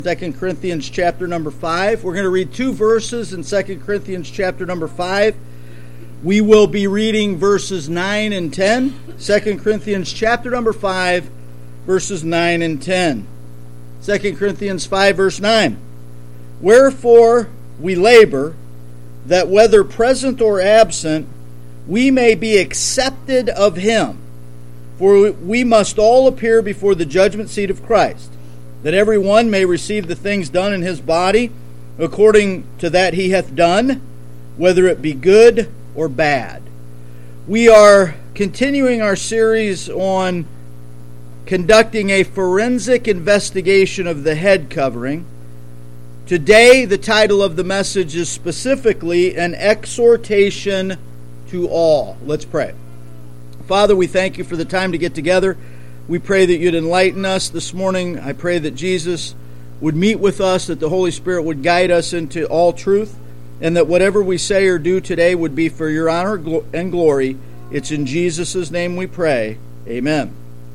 2 Corinthians chapter number 5. We're going to read two verses in 2 Corinthians chapter number 5. We will be reading verses 9 and 10. 2 Corinthians chapter number 5, verses 9 and 10. 2 Corinthians 5, verse 9. Wherefore we labor, that whether present or absent, we may be accepted of him. For we must all appear before the judgment seat of Christ, that every one may receive the things done in his body, according to that he hath done, whether it be good or bad. We are continuing our series on conducting a forensic investigation of the head covering. Today, the title of the message is specifically an exhortation to all. Let's pray. Father, we thank you for the time to get together. We pray that you'd enlighten us this morning. I pray that Jesus would meet with us, that the Holy Spirit would guide us into all truth, and that whatever we say or do today would be for your honor and glory. It's in Jesus' name we pray. Amen.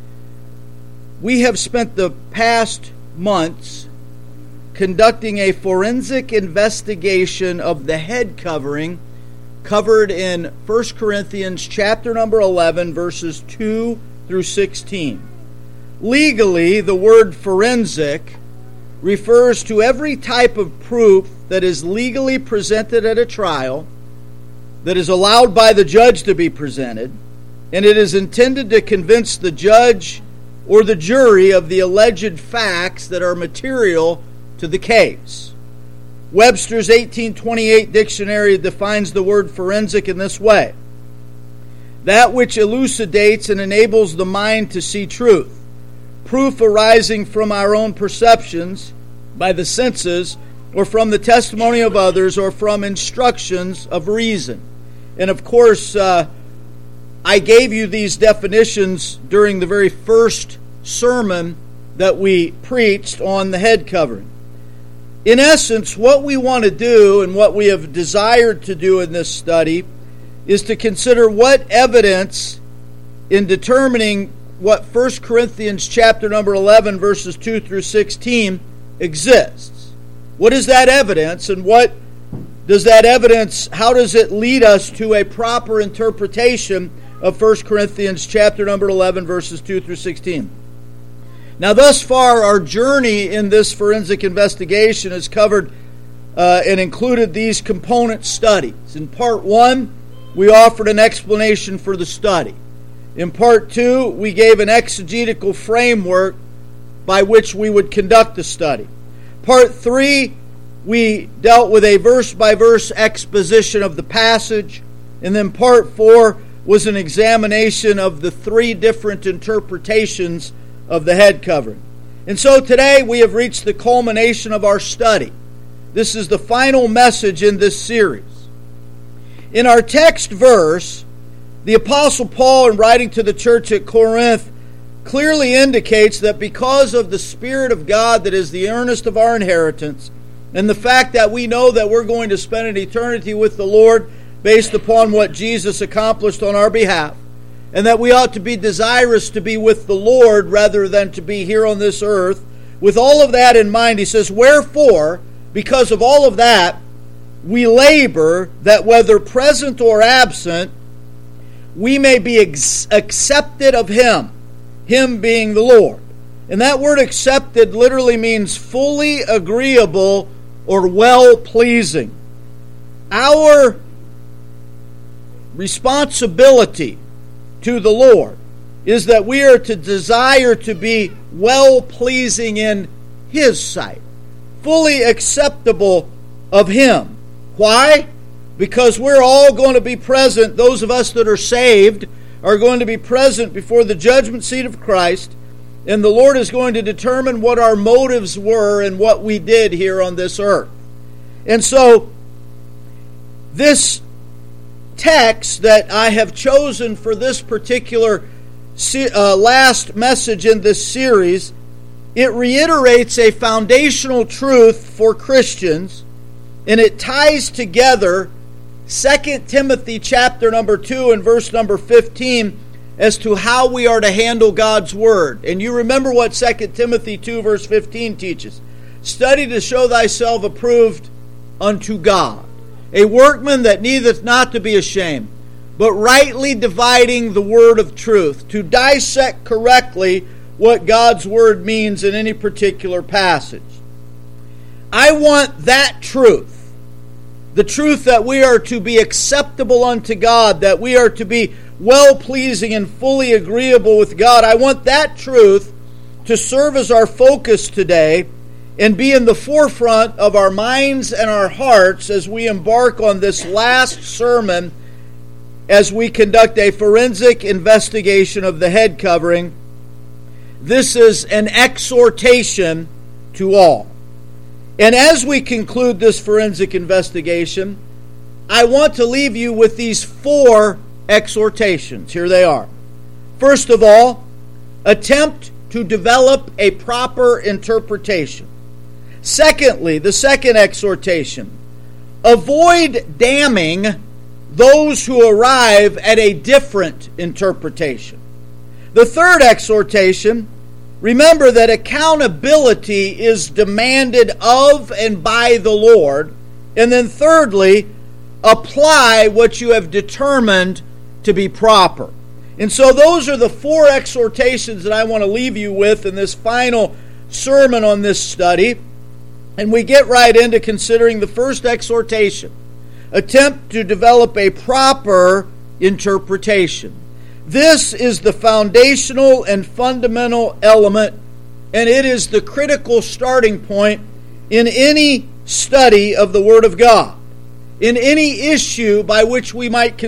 We have spent the past months conducting a forensic investigation of the head covering covered in 1 Corinthians chapter number 11, verses 2 through 16. Legally, the word forensic refers to every type of proof that is legally presented at a trial, that is allowed by the judge to be presented, and it is intended to convince the judge or the jury of the alleged facts that are material to the case. Webster's 1828 dictionary defines the word forensic in this way: that which elucidates and enables the mind to see truth, proof arising from our own perceptions by the senses, or from the testimony of others, or from instructions of reason. And of course, I gave you these definitions during the very first sermon that we preached on the head covering. In essence, what we want to do and what we have desired to do in this study is to consider what evidence in determining what 1 Corinthians chapter number 11 verses 2 through 16 exists. What is that evidence, and what does that evidence, how does it lead us to a proper interpretation of 1 Corinthians chapter number 11 verses 2 through 16? Now, thus far, our journey in this forensic investigation has covered and included these component studies. In part 1, we offered an explanation for the study. In part 2, we gave an exegetical framework by which we would conduct the study. Part 3, we dealt with a verse-by-verse exposition of the passage. And then part 4 was an examination of the three different interpretations of the head covering. And so today we have reached the culmination of our study. This is the final message in this series. In our text verse, the Apostle Paul, in writing to the church at Corinth, clearly indicates that because of the Spirit of God that is the earnest of our inheritance, and the fact that we know that we're going to spend an eternity with the Lord based upon what Jesus accomplished on our behalf, and that we ought to be desirous to be with the Lord rather than to be here on this earth. With all of that in mind, he says, wherefore, because of all of that, we labor that whether present or absent, we may be accepted of him, him being the Lord. And that word accepted literally means fully agreeable or well-pleasing. Our responsibility to the Lord is that we are to desire to be well-pleasing in his sight, fully acceptable of him. Why? Because we're all going to be present. Those of us that are saved are going to be present before the judgment seat of Christ, and the Lord is going to determine what our motives were and what we did here on this earth. And so, this text that I have chosen for this particular last message in this series, it reiterates a foundational truth for Christians, and it ties together 2 Timothy chapter number 2 and verse number 15 as to how we are to handle God's Word. And you remember what 2 Timothy 2 verse 15 teaches. Study to show thyself approved unto God, a workman that needeth not to be ashamed, but rightly dividing the word of truth, to dissect correctly what God's word means in any particular passage. I want that truth, the truth that we are to be acceptable unto God, that we are to be well-pleasing and fully agreeable with God. I want that truth to serve as our focus today and be in the forefront of our minds and our hearts as we embark on this last sermon as we conduct a forensic investigation of the head covering. This is an exhortation to all. And as we conclude this forensic investigation, I want to leave you with these 4 exhortations. Here they are. First of all, attempt to develop a proper interpretation. Secondly, the second exhortation, avoid damning those who arrive at a different interpretation. The third exhortation, remember that accountability is demanded of and by the Lord. And then thirdly, apply what you have determined to be proper. And so those are the 4 exhortations that I want to leave you with in this final sermon on this study. And we get right into considering the first exhortation. Attempt to develop a proper interpretation. This is the foundational and fundamental element, and it is the critical starting point in any study of the Word of God, in any issue by which we might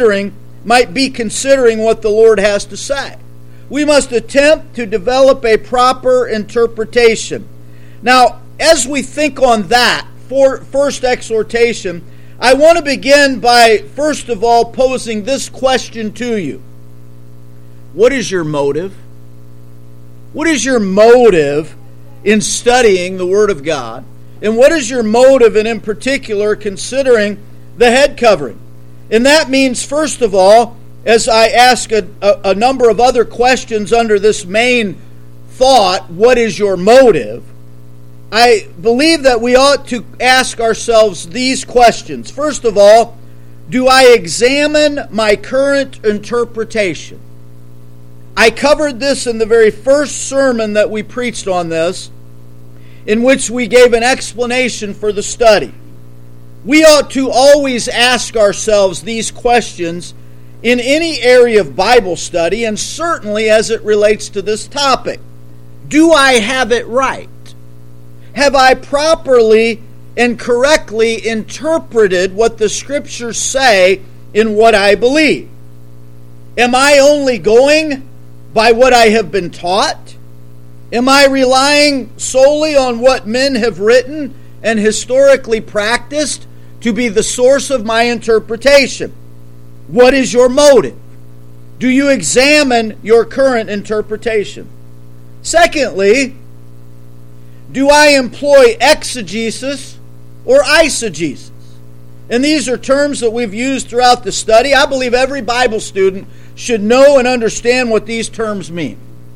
be considering what the Lord has to say. We must attempt to develop a proper interpretation. Now, as we think on that first exhortation, I want to begin by, first of all, posing this question to you. What is your motive? What is your motive in studying the Word of God? And what is your motive in particular considering the head covering? And that means, first of all, as I ask a number of other questions under this main thought, what is your motive? I believe that we ought to ask ourselves these questions. First of all, do I examine my current interpretation? I covered this in the very first sermon that we preached on this, in which we gave an explanation for the study. We ought to always ask ourselves these questions in any area of Bible study, and certainly as it relates to this topic. Do I have it right? Have I properly and correctly interpreted what the Scriptures say in what I believe? Am I only going by what I have been taught? Am I relying solely on what men have written and historically practiced to be the source of my interpretation? What is your motive? Do you examine your current interpretation? Secondly, do I employ exegesis or eisegesis? And these are terms that we've used throughout the study. I believe every Bible student should know and understand what these terms mean.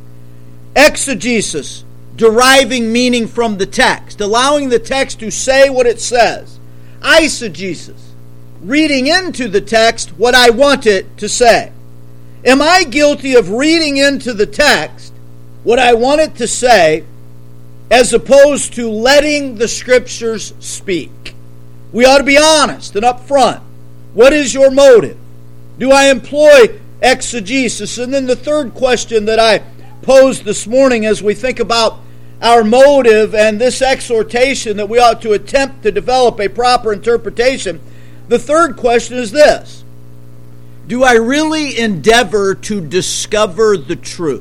Exegesis, deriving meaning from the text, allowing the text to say what it says. Eisegesis, reading into the text what I want it to say. Am I guilty of reading into the text what I want it to say, as opposed to letting the Scriptures speak? We ought to be honest and upfront. What is your motive? Do I employ exegesis? And then the third question that I posed this morning as we think about our motive and this exhortation that we ought to attempt to develop a proper interpretation, the third question is this: do I really endeavor to discover the truth?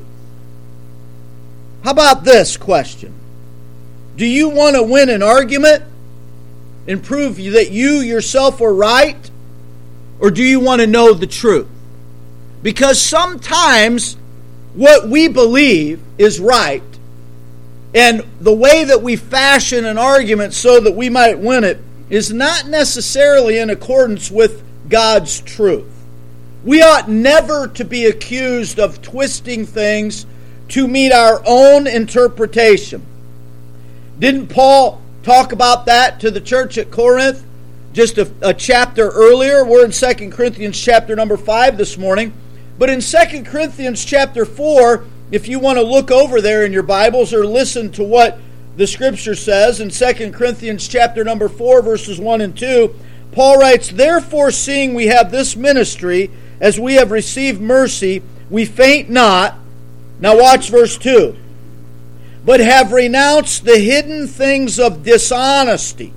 How about this question? Do you want to win an argument and prove that you yourself are right? Or do you want to know the truth? Because sometimes what we believe is right, and the way that we fashion an argument so that we might win it is not necessarily in accordance with God's truth. We ought never to be accused of twisting things to meet our own interpretation. Didn't Paul talk about that to the church at Corinth just a chapter earlier? We're in 2 Corinthians chapter number 5 this morning. But in 2 Corinthians chapter 4, if you want to look over there in your Bibles or listen to what the Scripture says, in 2 Corinthians chapter number 4, verses 1 and 2, Paul writes, "Therefore, seeing we have this ministry, as we have received mercy, we faint not." Now watch verse 2. "But have renounced the hidden things of dishonesty,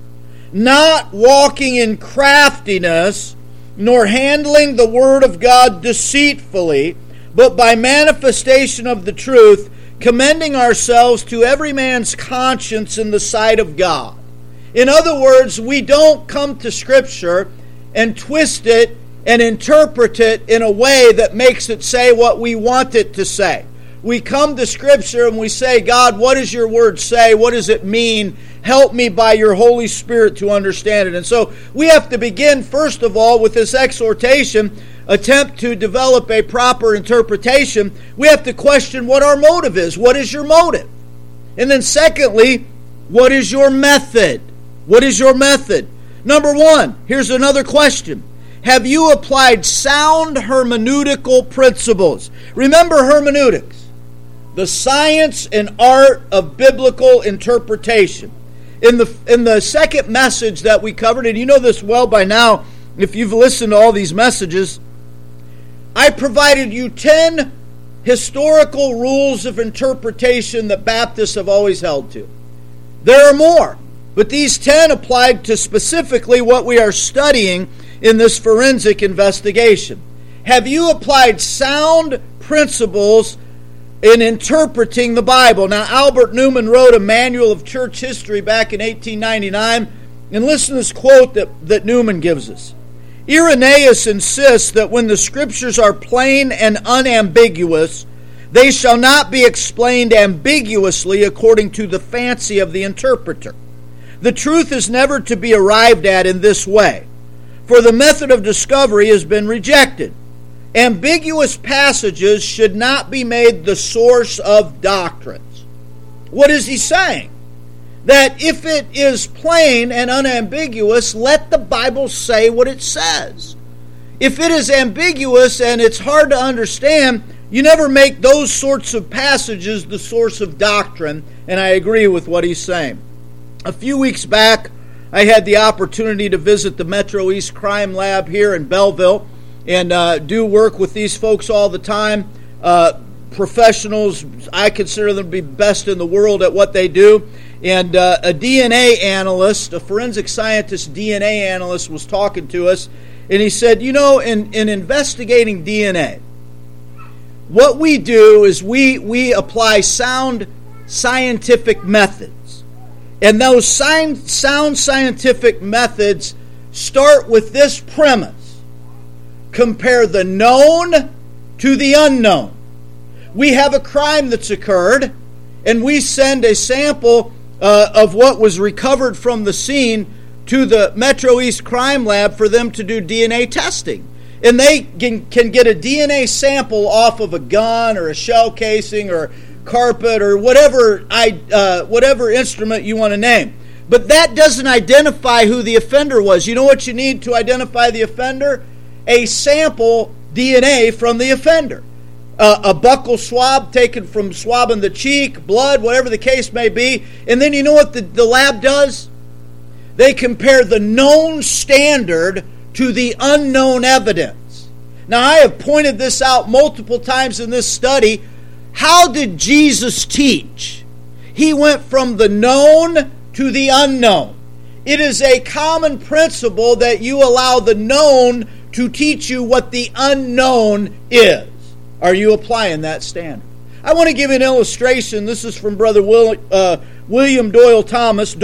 not walking in craftiness, nor handling the word of God deceitfully, but by manifestation of the truth, commending ourselves to every man's conscience in the sight of God." In other words, we don't come to Scripture and twist it and interpret it in a way that makes it say what we want it to say. We come to Scripture and we say, "God, what does your word say? What does it mean? Help me by your Holy Spirit to understand it." And so we have to begin, first of all, with this exhortation, attempt to develop a proper interpretation. We have to question what our motive is. What is your motive? And then secondly, what is your method? What is your method? Number one, here's another question. Have you applied sound hermeneutical principles? Remember hermeneutics, the science and art of biblical interpretation. In the second message that we covered, and you know this well by now if you've listened to all these messages, I provided you 10 historical rules of interpretation that Baptists have always held to. There are more, but these 10 applied to specifically what we are studying in this forensic investigation. Have you applied sound principles in interpreting the Bible? Now, Albert Newman wrote a manual of church history back in 1899, and listen to this quote that Newman gives us. "Irenaeus insists that when the Scriptures are plain and unambiguous, they shall not be explained ambiguously according to the fancy of the interpreter. The truth is never to be arrived at in this way, for the method of discovery has been rejected. Ambiguous passages should not be made the source of doctrines." What is he saying? That if it is plain and unambiguous, let the Bible say what it says. If it is ambiguous and it's hard to understand, you never make those sorts of passages the source of doctrine, and I agree with what he's saying. A few weeks back, I had the opportunity to visit the Metro East Crime Lab here in Belleville and do work with these folks all the time. Professionals, I consider them to be best in the world at what they do. And a DNA analyst, a forensic scientist DNA analyst, was talking to us, and he said, you know, in investigating DNA, what we do is we apply sound scientific methods. And those sound scientific methods start with this premise: compare the known to the unknown. We have a crime that's occurred, and we send a sample of what was recovered from the scene to the Metro East Crime Lab for them to do DNA testing. And they can get a DNA sample off of a gun or a shell casing or carpet or whatever instrument you want to name. But that doesn't identify who the offender was. You know what you need to identify the offender? A sample DNA from the offender. A buccal swab taken from swabbing the cheek, blood, whatever the case may be. And then you know what the lab does? They compare the known standard to the unknown evidence. Now, I have pointed this out multiple times in this study. How did Jesus teach? He went from the known to the unknown. It is a common principle that you allow the known to teach you what the unknown is. Are you applying that standard? I want to give you an illustration. This is from Brother William Doyle Thomas.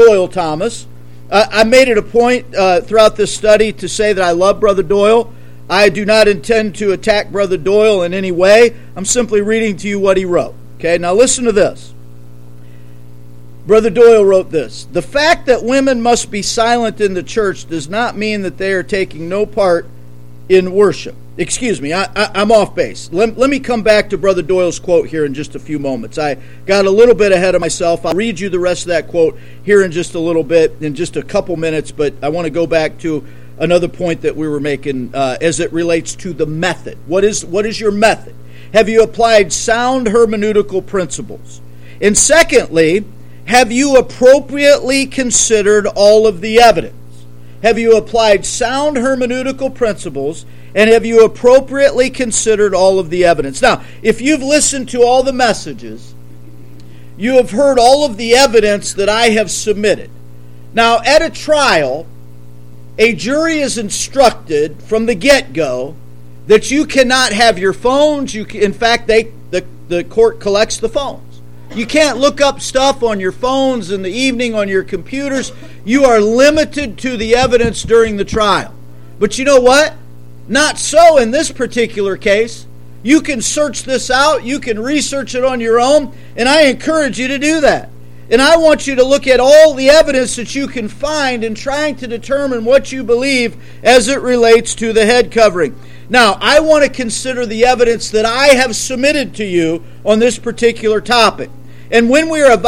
I made it a point throughout this study to say that I love Brother Doyle. I do not intend to attack Brother Doyle in any way. I'm simply reading to you what he wrote. Okay, now listen to this. Brother Doyle wrote this: "The fact that women must be silent in the church does not mean that they are taking no part in worship. Excuse me, I'm off base. Let me come back to Brother Doyle's quote here in just a few moments. I got a little bit ahead of myself. I'll read you the rest of that quote here in just a little bit, in just a couple minutes, but I want to go back to another point that we were making as it relates to the method. What is your method? Have you applied sound hermeneutical principles? And secondly, have you appropriately considered all of the evidence? Have you applied sound hermeneutical principles, and have you appropriately considered all of the evidence? Now, if you've listened to all the messages, you have heard all of the evidence that I have submitted. Now, at a trial, a jury is instructed from the get-go that you cannot have your phones. In fact, the court collects the phones. You can't look up stuff on your phones in the evening on your computers. You are limited to the evidence during the trial. But you know what? Not so in this particular case. You can search this out. You can research it on your own. And I encourage you to do that. And I want you to look at all the evidence that you can find in trying to determine what you believe as it relates to the head covering. Now, I want to consider the evidence that I have submitted to you on this particular topic. And when we are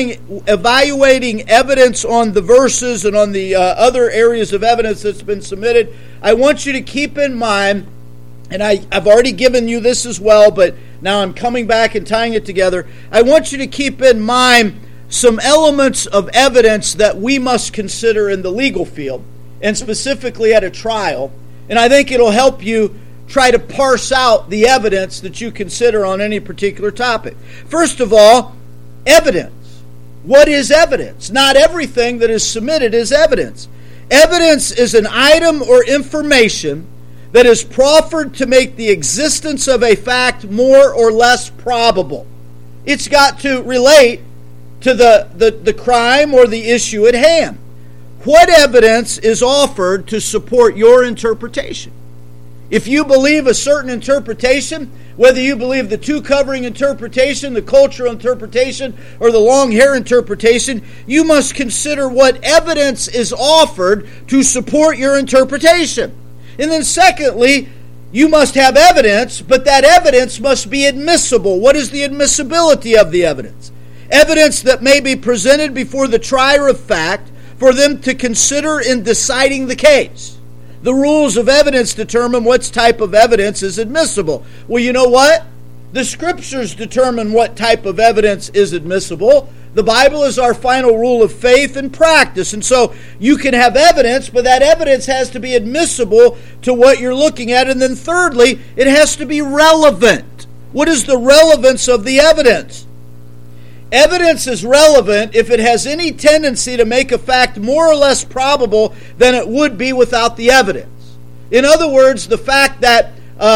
evaluating evidence on the verses and on the other areas of evidence that's been submitted, I want you to keep in mind, and I've already given you this as well, but now I'm coming back and tying it together. I want you to keep in mind some elements of evidence that we must consider in the legal field, and specifically at a trial. And I think it'll help you try to parse out the evidence that you consider on any particular topic. First of all, evidence. What is evidence? Not everything that is submitted is evidence. Evidence is an item or information that is proffered to make the existence of a fact more or less probable. It's got to relate to the crime or the issue at hand. What evidence is offered to support your interpretation? If you believe a certain interpretation, whether you believe the two-covering interpretation, the cultural interpretation, or the long hair interpretation, you must consider what evidence is offered to support your interpretation. And then secondly, you must have evidence, but that evidence must be admissible. What is the admissibility of the evidence? Evidence that may be presented before the trier of fact for them to consider in deciding the case. The rules of evidence determine what type of evidence is admissible. Well, you know what? The Scriptures determine what type of evidence is admissible. The Bible is our final rule of faith and practice. And so you can have evidence, but that evidence has to be admissible to what you're looking at. And then thirdly, it has to be relevant. What is the relevance of the evidence? Evidence is relevant if it has any tendency to make a fact more or less probable than it would be without the evidence. In other words, the fact that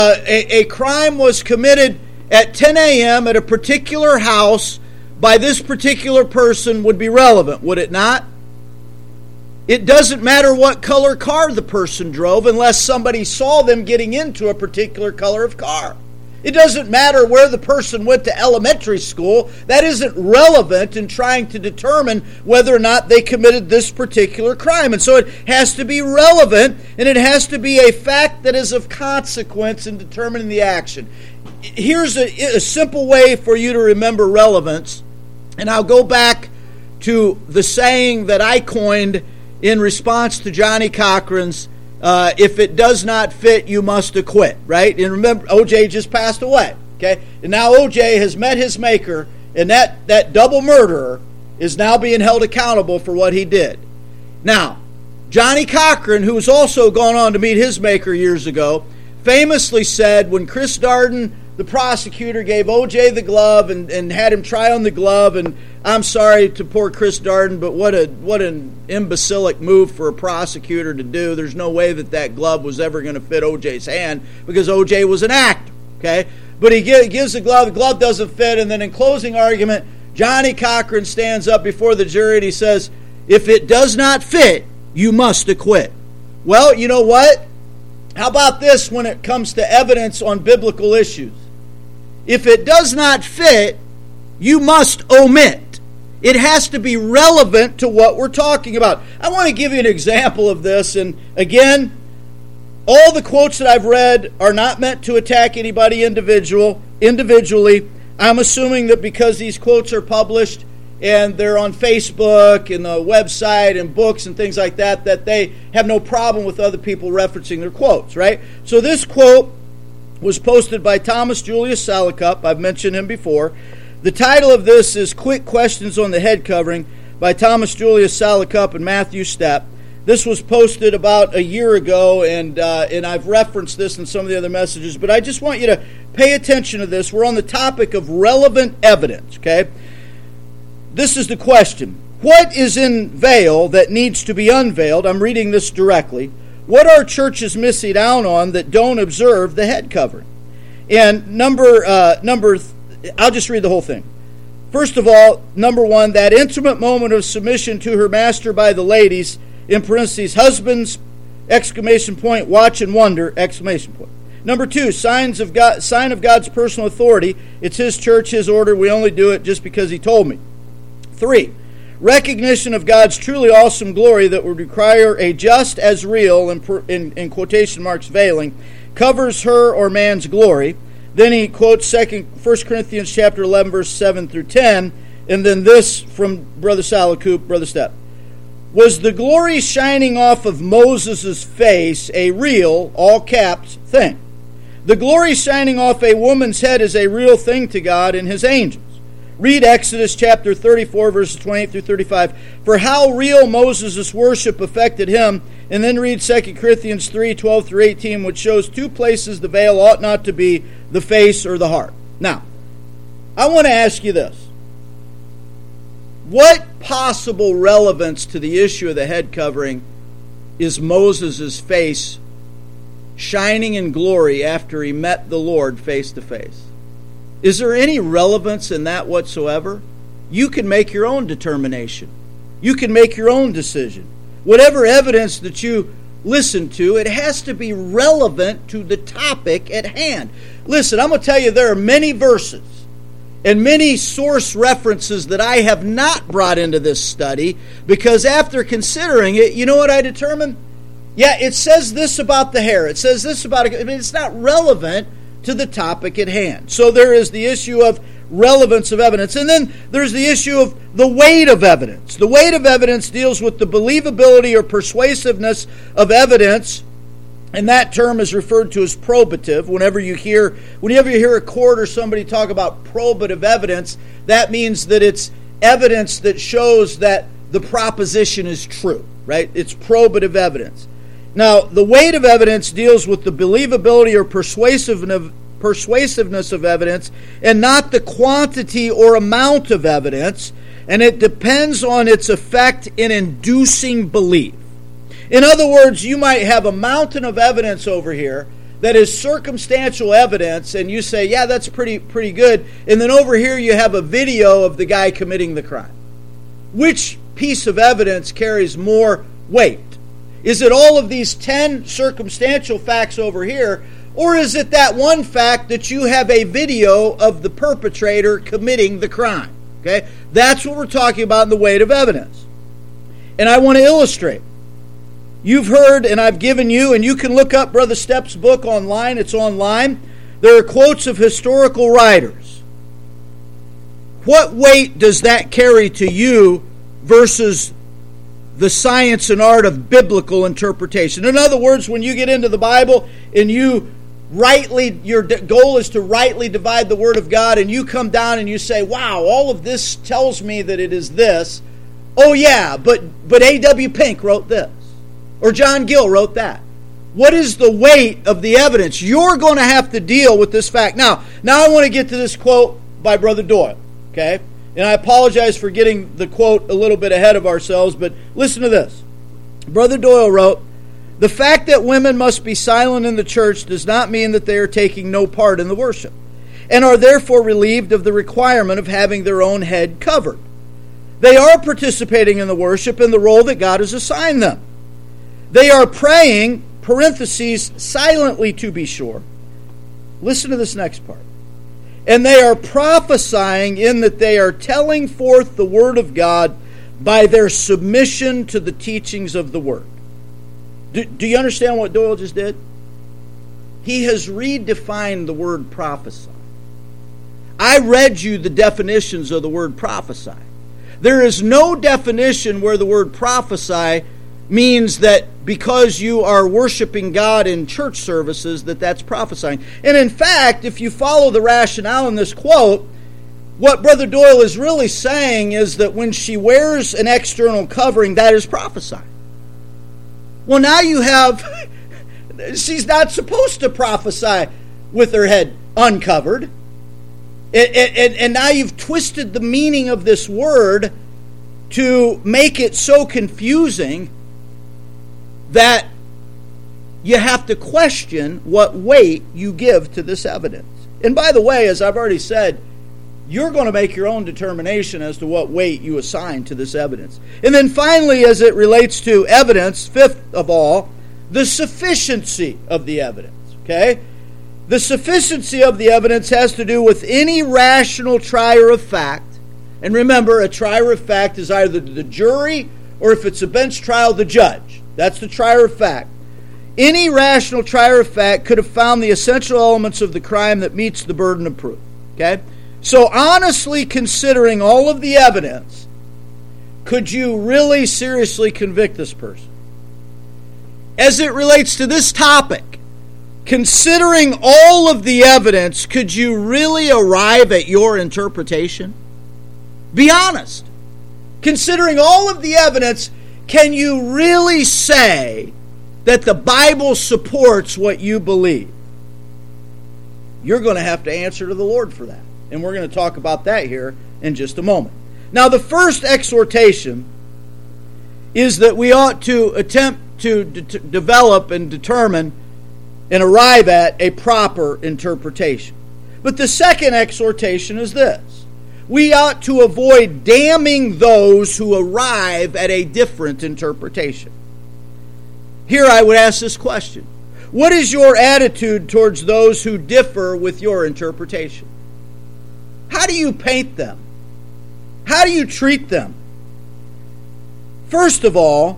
a crime was committed at 10 a.m. at a particular house by this particular person would be relevant, would it not? It doesn't matter what color car the person drove unless somebody saw them getting into a particular color of car. It doesn't matter where the person went to elementary school. That isn't relevant in trying to determine whether or not they committed this particular crime. And so it has to be relevant, and it has to be a fact that is of consequence in determining the action. Here's a simple way for you to remember relevance, and I'll go back to the saying that I coined in response to Johnny Cochran's if it does not fit, you must acquit, right? And remember, O.J. just passed away, okay? And now O.J. has met his maker, and that double murderer is now being held accountable for what he did. Now, Johnny Cochran, who has also gone on to meet his maker years ago, famously said when Chris Darden, the prosecutor, gave O.J. the glove and had him try on the glove, and I'm sorry to poor Chris Darden, but what an imbecilic move for a prosecutor to do. There's no way that glove was ever going to fit O.J.'s hand because O.J. was an actor, okay? But he gives the glove doesn't fit, and then in closing argument, Johnny Cochran stands up before the jury and he says, if it does not fit, you must acquit. Well, you know what? How about this when it comes to evidence on biblical issues? If it does not fit, you must omit. It has to be relevant to what we're talking about. I want to give you an example of this, and again, All the quotes that I've read are not meant to attack anybody individually. I'm assuming that because these quotes are published and they're on Facebook and the website and books and things like that, that they have no problem with other people referencing their quotes, right? So this quote was posted by Thomas Julius Salicup. I've mentioned him before. The title of this is Quick Questions on the Head Covering by Thomas Julius Salicup and Matthew Stepp. This was posted about a year ago, and I've referenced this in some of the other messages, but I just want you to pay attention to this. We're on the topic of relevant evidence, okay? This is the question. What is in veil that needs to be unveiled? I'm reading this directly. What are churches missing out on that don't observe the head covering? And I'll just read the whole thing. First of all, number one, that intimate moment of submission to her master by the ladies, in parentheses, husbands, exclamation point, watch and wonder, exclamation point. Number two, sign of God's personal authority. It's His church, His order. We only do it just because He told me. 3, recognition of God's truly awesome glory that would require a just as real, in quotation marks, veiling, covers her or man's glory. Then he quotes 1 Corinthians chapter 11, verse 7 through 10, and then this from Brother Salicup, Brother Stepp. Was the glory shining off of Moses' face a real, all caps, thing? The glory shining off a woman's head is a real thing to God and His angels. Read Exodus chapter 34, verses 28 through 35, for how real Moses' worship affected him, and then read 2 Corinthians 3, 12 through 18, which shows two places the veil ought not to be, the face or the heart. Now, I want to ask you this. What possible relevance to the issue of the head covering is Moses' face shining in glory after he met the Lord face to face? Is there any relevance in that whatsoever? You can make your own determination. You can make your own decision. Whatever evidence that you listen to, it has to be relevant to the topic at hand. Listen, I'm going to tell you there are many verses and many source references that I have not brought into this study because after considering it, you know what I determined? Yeah, it says this about the hair. It says this about it. I mean, it's not relevant to the topic at hand. So there is the issue of relevance of evidence. And then there's the issue of the weight of evidence. The weight of evidence deals with the believability or persuasiveness of evidence, and that term is referred to as probative. Whenever you hear a court or somebody talk about probative evidence, that means that it's evidence that shows that the proposition is true, right? It's probative evidence. Now, the weight of evidence deals with the believability or persuasiveness of evidence and not the quantity or amount of evidence, and it depends on its effect in inducing belief. In other words, you might have a mountain of evidence over here that is circumstantial evidence, and you say, yeah, that's pretty good, and then over here you have a video of the guy committing the crime. Which piece of evidence carries more weight? Is it all of these 10 circumstantial facts over here, or is it that one fact that you have a video of the perpetrator committing the crime? Okay, that's what we're talking about in the weight of evidence. And I want to illustrate. You've heard, and I've given you, and you can look up Brother Stepp's book online. It's online. There are quotes of historical writers. What weight does that carry to you versus the science and art of biblical interpretation? In other words, when you get into the Bible and your goal is to rightly divide the Word of God, and you come down and you say, wow, all of this tells me that it is this. Oh yeah, but A.W. Pink wrote this. Or John Gill wrote that. What is the weight of the evidence? You're going to have to deal with this fact. Now I want to get to this quote by Brother Doyle. Okay? And I apologize for getting the quote a little bit ahead of ourselves, but listen to this. Brother Doyle wrote, the fact that women must be silent in the church does not mean that they are taking no part in the worship, and are therefore relieved of the requirement of having their own head covered. They are participating in the worship in the role that God has assigned them. They are praying, parentheses, silently to be sure. Listen to this next part. And they are prophesying in that they are telling forth the Word of God by their submission to the teachings of the Word. Do you understand what Doyle just did? he has redefined the word prophesy. I read you the definitions of the word prophesy. There is no definition where the word prophesy means that because you are worshiping God in church services, that's prophesying. And in fact, if you follow the rationale in this quote, what Brother Doyle is really saying is that when she wears an external covering, that is prophesying. Well, now you have, she's not supposed to prophesy with her head uncovered. And now you've twisted the meaning of this word to make it so confusing that you have to question what weight you give to this evidence. And by the way, as I've already said, you're going to make your own determination as to what weight you assign to this evidence. And then finally, as it relates to evidence, fifth of all, the sufficiency of the evidence. Okay? The sufficiency of the evidence has to do with any rational trier of fact. And remember, a trier of fact is either the jury or, if it's a bench trial, the judge. That's the trier of fact. Any rational trier of fact could have found the essential elements of the crime that meets the burden of proof. Okay? So honestly considering all of the evidence, could you really seriously convict this person? As it relates to this topic, considering all of the evidence, could you really arrive at your interpretation? Be honest. Considering all of the evidence, can you really say that the Bible supports what you believe? You're going to have to answer to the Lord for that. And we're going to talk about that here in just a moment. Now, the first exhortation is that we ought to attempt to develop and determine and arrive at a proper interpretation. But the second exhortation is this: we ought to avoid damning those who arrive at a different interpretation. Here I would ask this question: what is your attitude towards those who differ with your interpretation? How do you paint them? How do you treat them? First of all,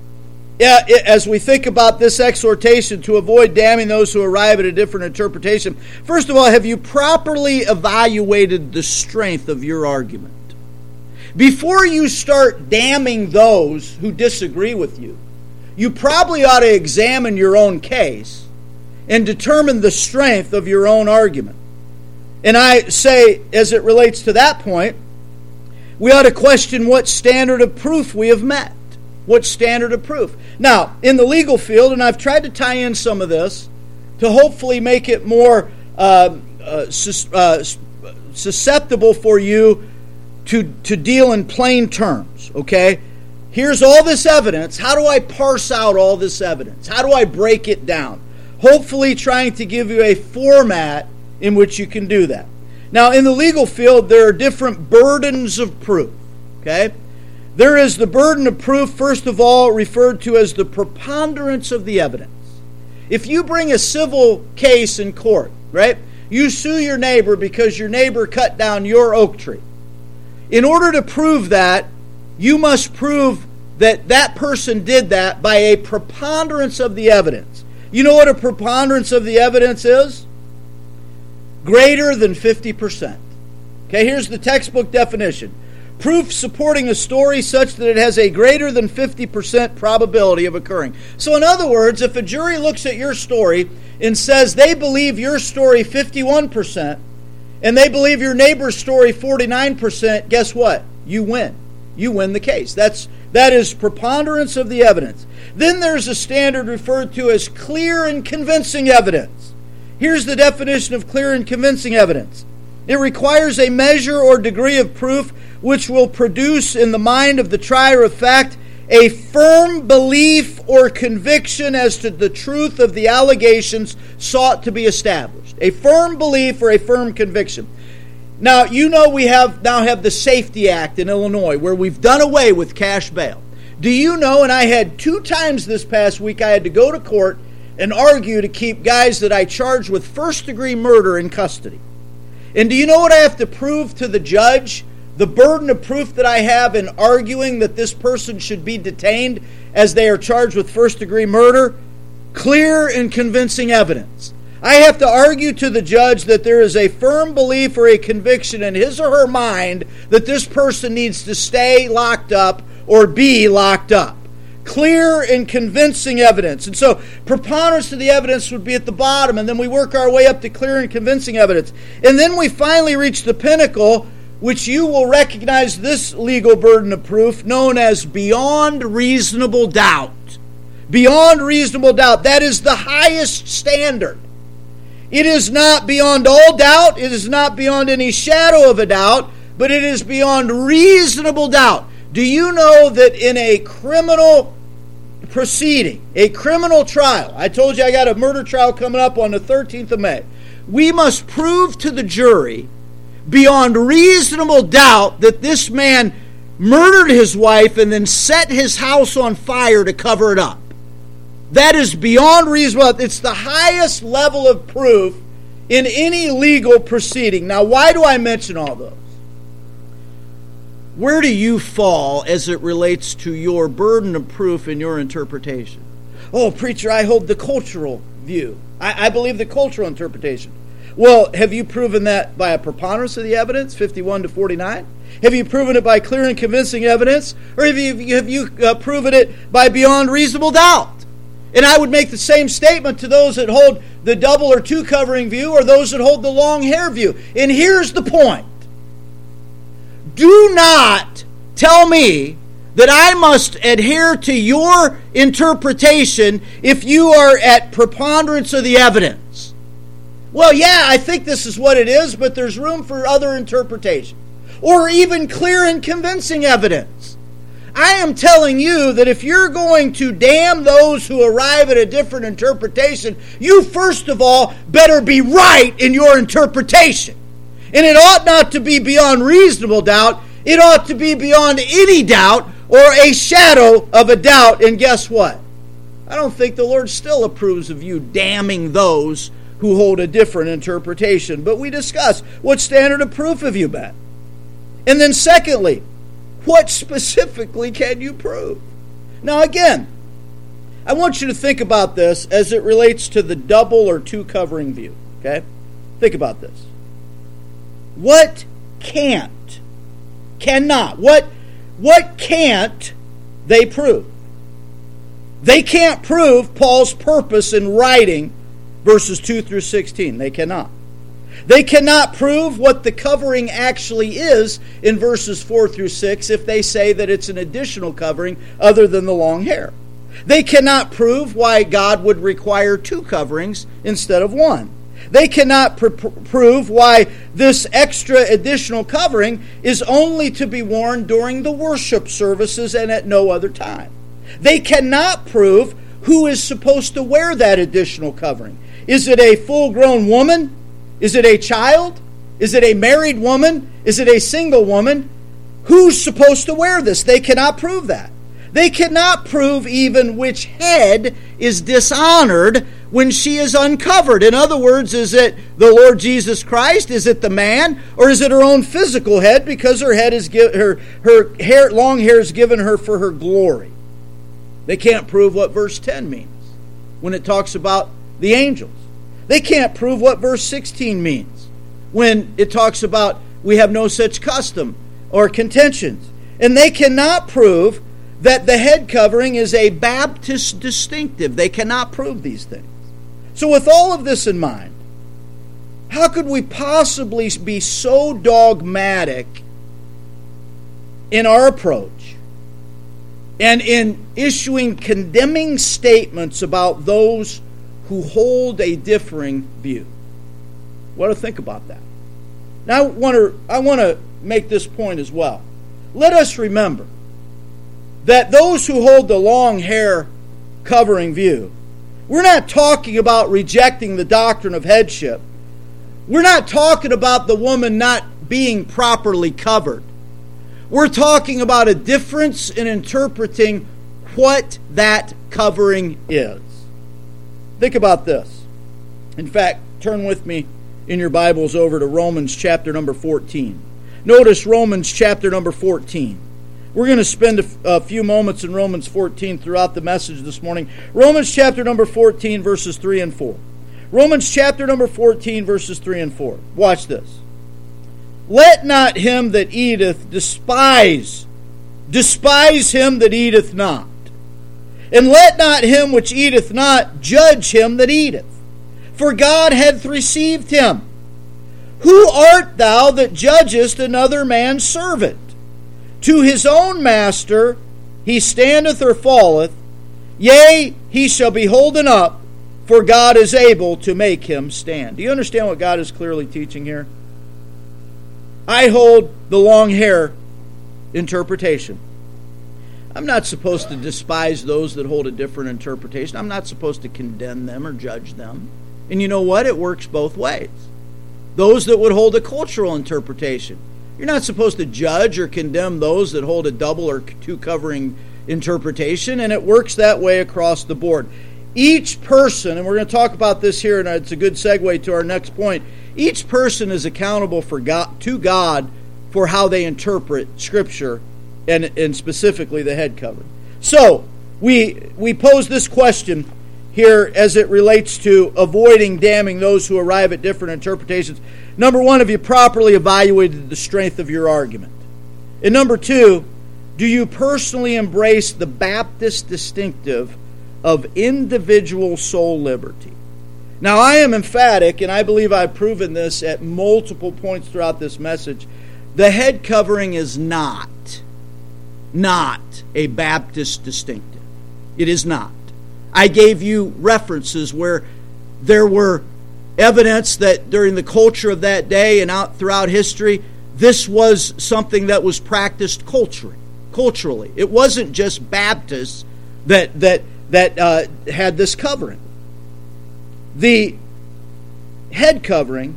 as we think about this exhortation to avoid damning those who arrive at a different interpretation, first of all, have you properly evaluated the strength of your argument? Before you start damning those who disagree with you, you probably ought to examine your own case and determine the strength of your own argument. And I say, as it relates to that point, we ought to question what standard of proof we have met. What standard of proof? Now, in the legal field, and I've tried to tie in some of this to hopefully make it more susceptible for you to deal in plain terms, okay? Here's all this evidence. How do I parse out all this evidence? How do I break it down? Hopefully trying to give you a format in which you can do that. Now, in the legal field, there are different burdens of proof, okay? There is the burden of proof, first of all, referred to as the preponderance of the evidence. If you bring a civil case in court, right, you sue your neighbor because your neighbor cut down your oak tree. In order to prove that, you must prove that that person did that by a preponderance of the evidence. You know what a preponderance of the evidence is? Greater than 50%. Okay, here's the textbook definition. Proof supporting a story such that it has a greater than 50% probability of occurring. So in other words, if a jury looks at your story and says they believe your story 51% and they believe your neighbor's story 49%, guess what? You win. You win the case. That is preponderance of the evidence. Then there's a standard referred to as clear and convincing evidence. Here's the definition of clear and convincing evidence. It requires a measure or degree of proof which will produce in the mind of the trier of fact a firm belief or conviction as to the truth of the allegations sought to be established. A firm belief or a firm conviction. Now, you know we now have the Safety Act in Illinois where we've done away with cash bail. Do you know, and I had 2 times this past week, I had to go to court and argue to keep guys that I charged with first-degree murder in custody. And do you know what I have to prove to the judge? The burden of proof that I have in arguing that this person should be detained as they are charged with first-degree murder? Clear and convincing evidence. I have to argue to the judge that there is a firm belief or a conviction in his or her mind that this person needs to stay locked up or be locked up. Clear and convincing evidence. And so preponderance of the evidence would be at the bottom, and then we work our way up to clear and convincing evidence. And then we finally reach the pinnacle, which you will recognize this legal burden of proof, known as beyond reasonable doubt. Beyond reasonable doubt. That is the highest standard. It is not beyond all doubt. It is not beyond any shadow of a doubt, but it is beyond reasonable doubt. Do you know that in a criminal proceeding, a criminal trial, I told you I got a murder trial coming up on the 13th of May, we must prove to the jury beyond reasonable doubt that this man murdered his wife and then set his house on fire to cover it up. That is beyond reasonable. It's the highest level of proof in any legal proceeding. Now, why do I mention all those? Where do you fall as it relates to your burden of proof in your interpretation? Oh, preacher, I hold the cultural view. I believe the cultural interpretation. Well, have you proven that by a preponderance of the evidence, 51 to 49? Have you proven it by clear and convincing evidence? Or have you proven it by beyond reasonable doubt? And I would make the same statement to those that hold the double or two covering view or those that hold the long hair view. And here's the point. Do not tell me that I must adhere to your interpretation if you are at preponderance of the evidence. Well, yeah, I think this is what it is, but there's room for other interpretation. Or even clear and convincing evidence. I am telling you that if you're going to damn those who arrive at a different interpretation, you first of all better be right in your interpretation. And it ought not to be beyond reasonable doubt. It ought to be beyond any doubt or a shadow of a doubt. And guess what? I don't think the Lord still approves of you damning those who hold a different interpretation. But we discuss what standard of proof have you met? And then secondly, what specifically can you prove? Now again, I want you to think about this as it relates to the double or two covering view. Okay? Think about this. What cannot, what can't they prove? They can't prove Paul's purpose in writing verses 2 through 16. They cannot. They cannot prove what the covering actually is in verses 4 through 6 if they say that it's an additional covering other than the long hair. They cannot prove why God would require two coverings instead of one. They cannot prove why this extra additional covering is only to be worn during the worship services and at no other time. They cannot prove who is supposed to wear that additional covering. Is it a full-grown woman? Is it a child? Is it a married woman? Is it a single woman? Who's supposed to wear this? They cannot prove that. They cannot prove even which head is dishonored when she is uncovered. In other words, is it the Lord Jesus Christ? Is it the man? Or is it her own physical head because her head is long hair is given her for her glory? They can't prove what verse 10 means when it talks about the angels. They can't prove what verse 16 means when it talks about we have no such custom or contentions. And they cannot prove that the head covering is a Baptist distinctive. They cannot prove these things. So with all of this in mind, how could we possibly be so dogmatic in our approach and in issuing condemning statements about those who hold a differing view? What do you think about that? Now I want to make this point as well. Let us remember that those who hold the long hair covering view, we're not talking about rejecting the doctrine of headship. We're not talking about the woman not being properly covered. We're talking about a difference in interpreting what that covering is. Think about this. In fact, turn with me in your Bibles over to Romans chapter number 14. Notice Romans chapter number 14. We're going to spend a few moments in Romans 14 throughout the message this morning. Romans chapter number 14, verses 3 and 4. Romans chapter number 14, verses 3 and 4. Watch this. Let not him that eateth despise him that eateth not. And let not him which eateth not judge him that eateth. For God hath received him. Who art thou that judgest another man's servant? To his own master he standeth or falleth, yea, he shall be holden up, for God is able to make him stand. Do you understand what God is clearly teaching here? I hold the long hair interpretation. I'm not supposed to despise those that hold a different interpretation. I'm not supposed to condemn them or judge them. And you know what? It works both ways. Those that would hold a cultural interpretation, you're not supposed to judge or condemn those that hold a double or two covering interpretation, and it works that way across the board. Each person, and we're going to talk about this here, and it's a good segue to our next point, each person is accountable to God for how they interpret Scripture, and specifically the head covering. So, we pose this question here as it relates to avoiding damning those who arrive at different interpretations. Number one, have you properly evaluated the strength of your argument? And number two, do you personally embrace the Baptist distinctive of individual soul liberty? Now, I am emphatic, and I believe I've proven this at multiple points throughout this message. The head covering is not a Baptist distinctive. It is not. I gave you references where there were evidence that during the culture of that day and out throughout history, this was something that was practiced culturally. It wasn't just Baptists that had this covering. The head covering,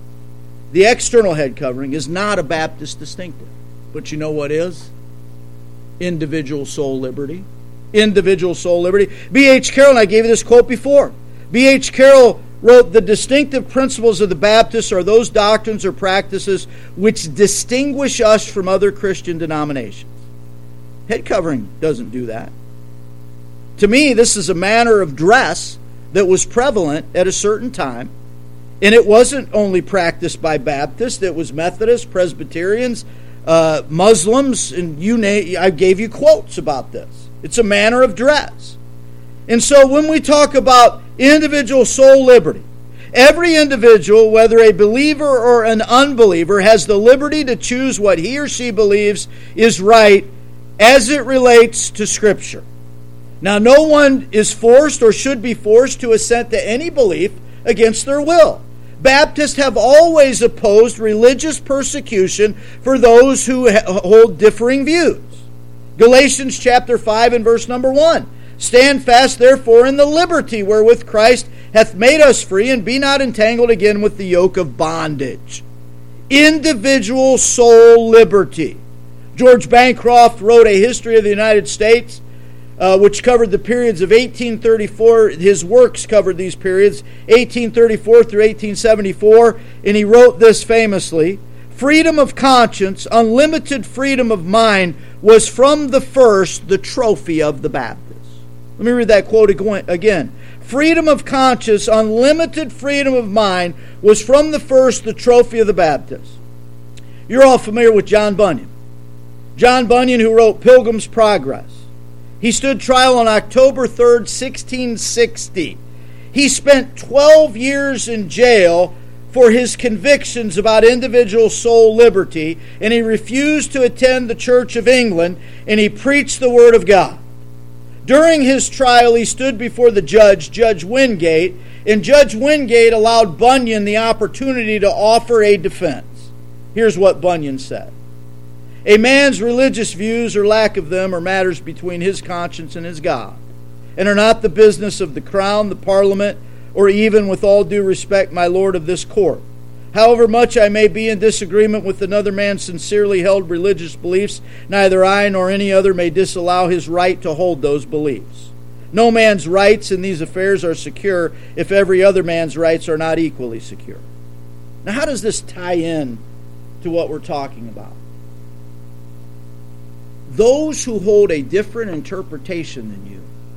the external head covering, is not a Baptist distinctive. But you know what is? Individual soul liberty. Individual soul liberty. B.H. Carroll, and I gave you this quote before. B.H. Carroll wrote, "The distinctive principles of the Baptists are those doctrines or practices which distinguish us from other Christian denominations." Head covering doesn't do that. To me, this is a manner of dress that was prevalent at a certain time, and it wasn't only practiced by Baptists. It was Methodists, Presbyterians, Muslims, and you name. I gave you quotes about this. It's a manner of dress. And so when we talk about individual soul liberty, every individual, whether a believer or an unbeliever, has the liberty to choose what he or she believes is right as it relates to Scripture. Now, no one is forced or should be forced to assent to any belief against their will. Baptists have always opposed religious persecution for those who hold differing views. Galatians chapter 5 and verse number 1. "Stand fast therefore in the liberty wherewith Christ hath made us free, and be not entangled again with the yoke of bondage." Individual soul liberty. George Bancroft wrote a history of the United States, which covered the periods of 1834. His works covered these periods, 1834 through 1874, and he wrote this famously: "Freedom of conscience, unlimited freedom of mind, was from the first the trophy of the Baptists." Let me read that quote again. Freedom of conscience, unlimited freedom of mind, was from the first the trophy of the Baptists. You're all familiar with John Bunyan. John Bunyan, who wrote Pilgrim's Progress. He stood trial on October 3rd, 1660. He spent 12 years in jail for his convictions about individual soul liberty, and he refused to attend the Church of England, and he preached the Word of God. During his trial, he stood before the judge, Judge Wingate, and Judge Wingate allowed Bunyan the opportunity to offer a defense. Here's what Bunyan said: "A man's religious views or lack of them are matters between his conscience and his God, and are not the business of the Crown, the Parliament, or even, with all due respect, my Lord of this court. However much I may be in disagreement with another man's sincerely held religious beliefs, neither I nor any other may disallow his right to hold those beliefs. No man's rights in these affairs are secure if every other man's rights are not equally secure." Now, how does this tie in to what we're talking about? Those who hold a different interpretation than you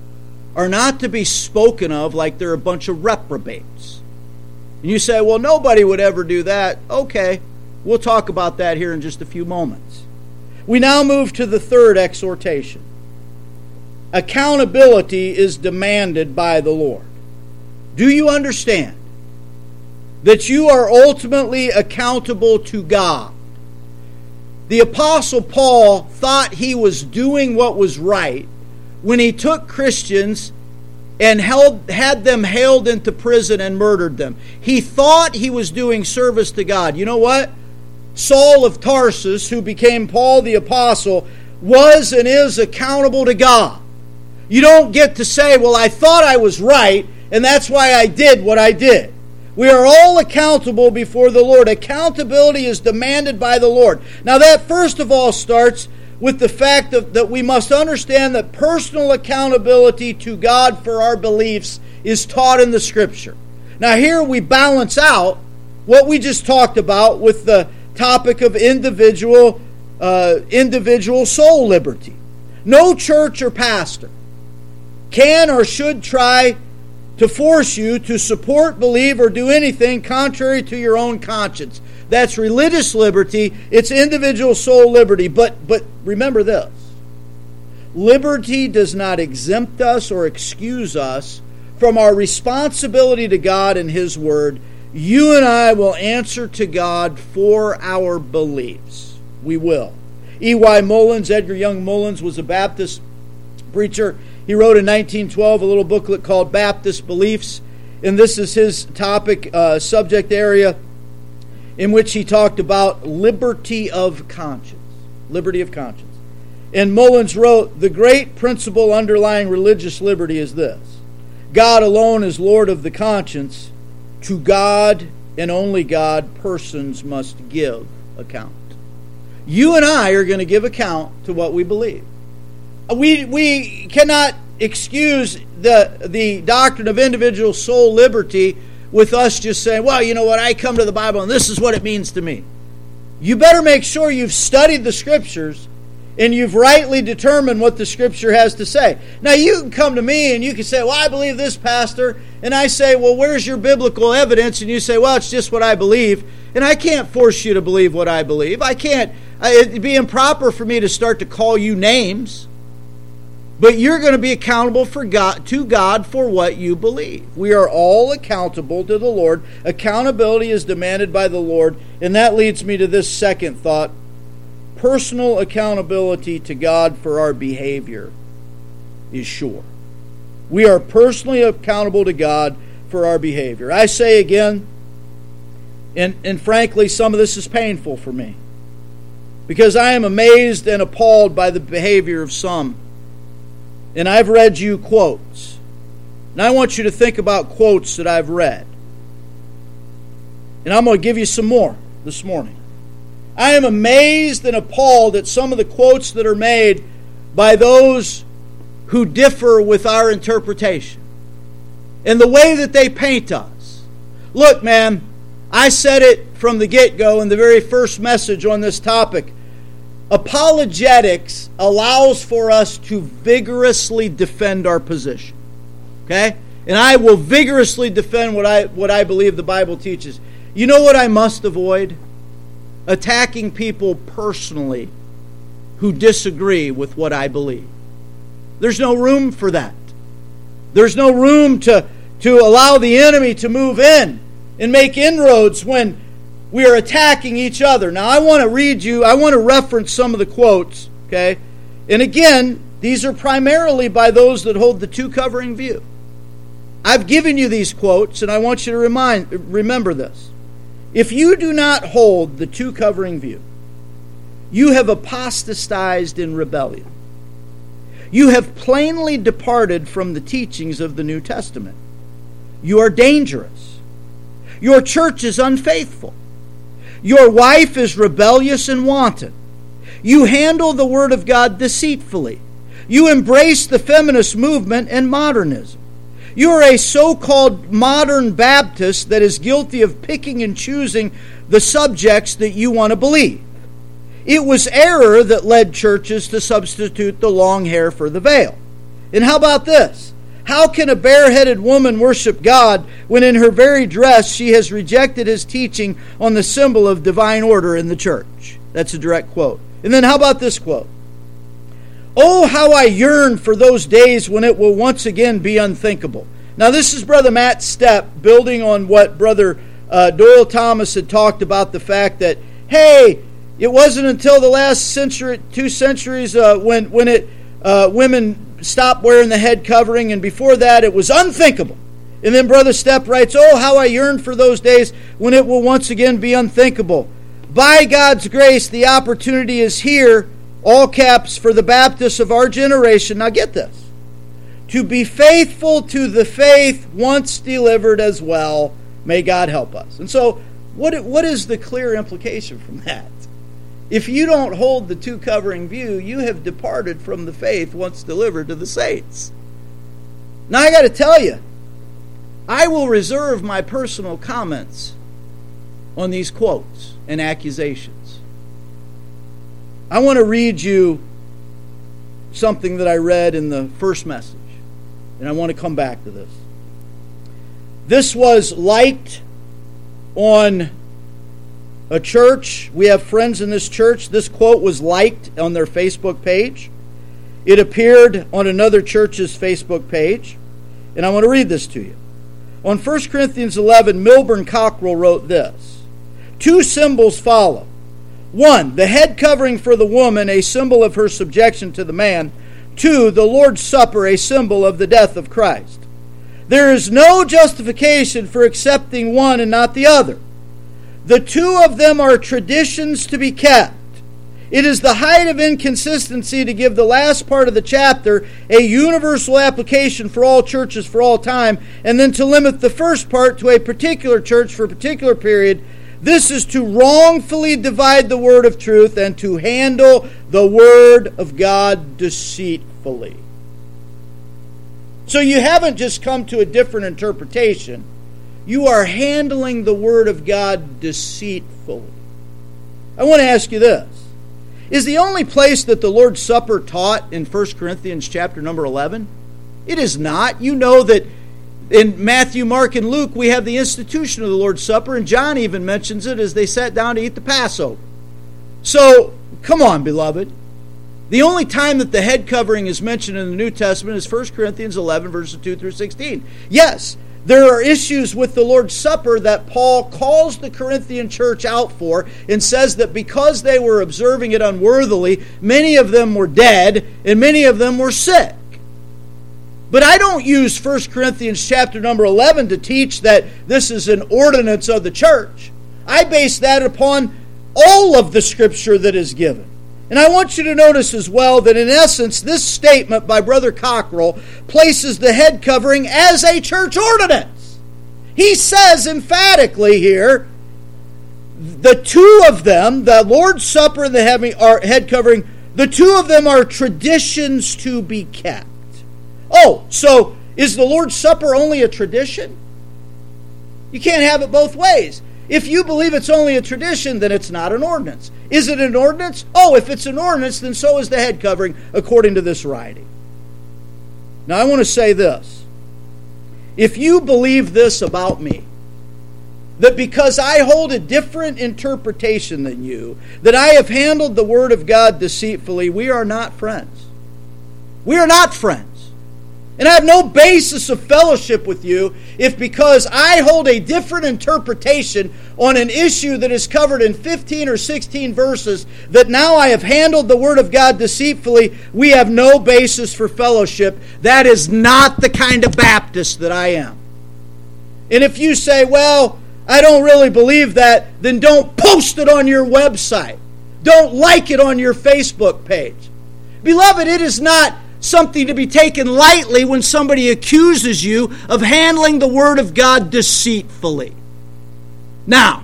are not to be spoken of like they're a bunch of reprobates. And you say, well, nobody would ever do that. Okay, we'll talk about that here in just a few moments. We now move to the third exhortation. Accountability is demanded by the Lord. Do you understand that you are ultimately accountable to God? The Apostle Paul thought he was doing what was right when he took Christians and had them haled into prison and murdered them. He thought he was doing service to God. You know what? Saul of Tarsus, who became Paul the Apostle, was and is accountable to God. You don't get to say, well, I thought I was right, and that's why I did what I did. We are all accountable before the Lord. Accountability is demanded by the Lord. Now that first of all starts with the fact that we must understand that personal accountability to God for our beliefs is taught in the Scripture. Now here we balance out what we just talked about with the topic of individual soul liberty. No church or pastor can or should try to force you to support, believe, or do anything contrary to your own conscience. That's religious liberty. It's individual soul liberty. But remember this. Liberty does not exempt us or excuse us from our responsibility to God and His Word. You and I will answer to God for our beliefs. We will. E.Y. Mullins, Edgar Young Mullins, was a Baptist preacher. He wrote in 1912 a little booklet called Baptist Beliefs, and this is his topic, subject area, in which he talked about liberty of conscience. Liberty of conscience. And Mullins wrote, the great principle underlying religious liberty is this: God alone is Lord of the conscience. To God and only God, persons must give account. You and I are going to give account to what we believe. We cannot excuse the doctrine of individual soul liberty with us just saying, well, you know what, I come to the Bible and this is what it means to me. You better make sure you've studied the Scriptures and you've rightly determined what the Scripture has to say. Now, you can come to me and you can say, well, I believe this, Pastor. And I say, well, where's your biblical evidence? And you say, well, it's just what I believe. And I can't force you to believe what I believe. It'd be improper for me to start to call you names. But you're going to be accountable to God for what you believe. We are all accountable to the Lord. Accountability is demanded by the Lord. And that leads me to this second thought. Personal accountability to God for our behavior is sure. We are personally accountable to God for our behavior. I say again, and frankly, some of this is painful for me, because I am amazed and appalled by the behavior of some. And I've read you quotes. And I want you to think about quotes that I've read. And I'm going to give you some more this morning. I am amazed and appalled at some of the quotes that are made by those who differ with our interpretation and the way that they paint us. Look, man, I said it from the get-go in the very first message on this topic. Apologetics allows for us to vigorously defend our position. Okay? And I will vigorously defend what I believe the Bible teaches. You know what I must avoid? Attacking people personally who disagree with what I believe. There's no room for that. There's no room to allow the enemy to move in and make inroads when we are attacking each other. Now, I want to reference some of the quotes, okay? And again, these are primarily by those that hold the two-covering view. I've given you these quotes, and I want you to remember this. If you do not hold the two-covering view, you have apostatized in rebellion. You have plainly departed from the teachings of the New Testament. You are dangerous. Your church is unfaithful. Your wife is rebellious and wanton. You handle the Word of God deceitfully. You embrace the feminist movement and modernism. You are a so-called modern Baptist that is guilty of picking and choosing the subjects that you want to believe. It was error that led churches to substitute the long hair for the veil. And how about this? How can a bareheaded woman worship God when in her very dress she has rejected his teaching on the symbol of divine order in the church? That's a direct quote. And then how about this quote? Oh, how I yearn for those days when it will once again be unthinkable. Now this is Brother Matt Stepp building on what Brother Doyle Thomas had talked about, the fact that, hey, it wasn't until the last century, 2 centuries, when women stopped wearing the head covering, and before that it was unthinkable. And then Brother Stepp writes, oh, how I yearn for those days when it will once again be unthinkable. By God's grace, the opportunity is here, all caps, for the Baptists of our generation. Now get this. To be faithful to the faith once delivered as well. May God help us. And so, what is the clear implication from that? If you don't hold the 2 covering view, you have departed from the faith once delivered to the saints. Now I got to tell you, I will reserve my personal comments on these quotes and accusations. I want to read you something that I read in the first message, and I want to come back to this. This was liked on a church. We have friends in this church. This quote was liked on their Facebook page. It appeared on another church's Facebook page. And I want to read this to you. On 1 Corinthians 11, Milburn Cockrell wrote this. 2 symbols follow. 1, the head covering for the woman, a symbol of her subjection to the man. 2, the Lord's Supper, a symbol of the death of Christ. There is no justification for accepting one and not the other. The 2 of them are traditions to be kept. It is the height of inconsistency to give the last part of the chapter a universal application for all churches for all time, and then to limit the first part to a particular church for a particular period. This is to wrongfully divide the word of truth and to handle the word of God deceitfully. So you haven't just come to a different interpretation. You are handling the word of God deceitfully. I want to ask you this. Is the only place that the Lord's Supper taught in 1 Corinthians chapter number 11? It is not. You know that in Matthew, Mark, and Luke, we have the institution of the Lord's Supper, and John even mentions it as they sat down to eat the Passover. So, come on, beloved. The only time that the head covering is mentioned in the New Testament is 1 Corinthians 11, verses 2 through 16. Yes, there are issues with the Lord's Supper that Paul calls the Corinthian church out for and says that because they were observing it unworthily, many of them were dead and many of them were sick. But I don't use 1 Corinthians chapter number 11 to teach that this is an ordinance of the church. I base that upon all of the Scripture that is given. And I want you to notice as well that in essence, this statement by Brother Cockrell places the head covering as a church ordinance. He says emphatically here, the 2 of them, the Lord's Supper and the head covering, the 2 of them are traditions to be kept. Oh, so is the Lord's Supper only a tradition? You can't have it both ways. If you believe it's only a tradition, then it's not an ordinance. Is it an ordinance? Oh, if it's an ordinance, then so is the head covering, according to this writing. Now, I want to say this. If you believe this about me, that because I hold a different interpretation than you, that I have handled the Word of God deceitfully, we are not friends. We are not friends. And I have no basis of fellowship with you if because I hold a different interpretation on an issue that is covered in 15 or 16 verses, that now I have handled the Word of God deceitfully, we have no basis for fellowship. That is not the kind of Baptist that I am. And if you say, well, I don't really believe that, then don't post it on your website. Don't like it on your Facebook page. Beloved, it is not something to be taken lightly when somebody accuses you of handling the Word of God deceitfully. Now,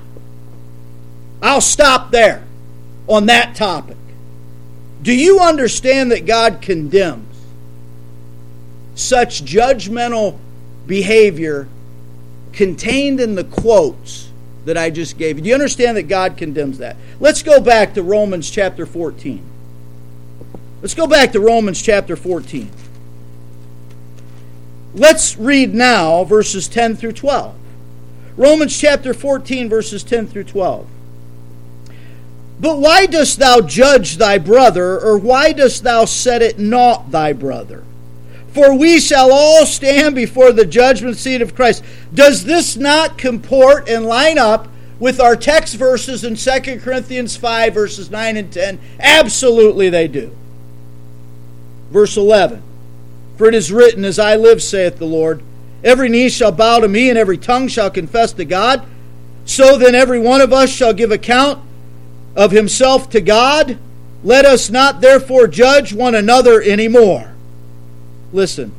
I'll stop there on that topic. Do you understand that God condemns such judgmental behavior contained in the quotes that I just gave you? Do you understand that God condemns that? Let's go back to Romans chapter 14. Let's go back to Romans chapter 14. Let's read now verses 10 through 12. Romans chapter 14, verses 10 through 12. But why dost thou judge thy brother, or why dost thou set at naught thy brother? For we shall all stand before the judgment seat of Christ. Does this not comport and line up with our text verses in 2 Corinthians 5, verses 9 and 10? Absolutely they do. Verse 11. For it is written, As I live, saith the Lord, every knee shall bow to me, and every tongue shall confess to God. So then every one of us shall give account of himself to God. Let us not therefore judge one another anymore. Listen.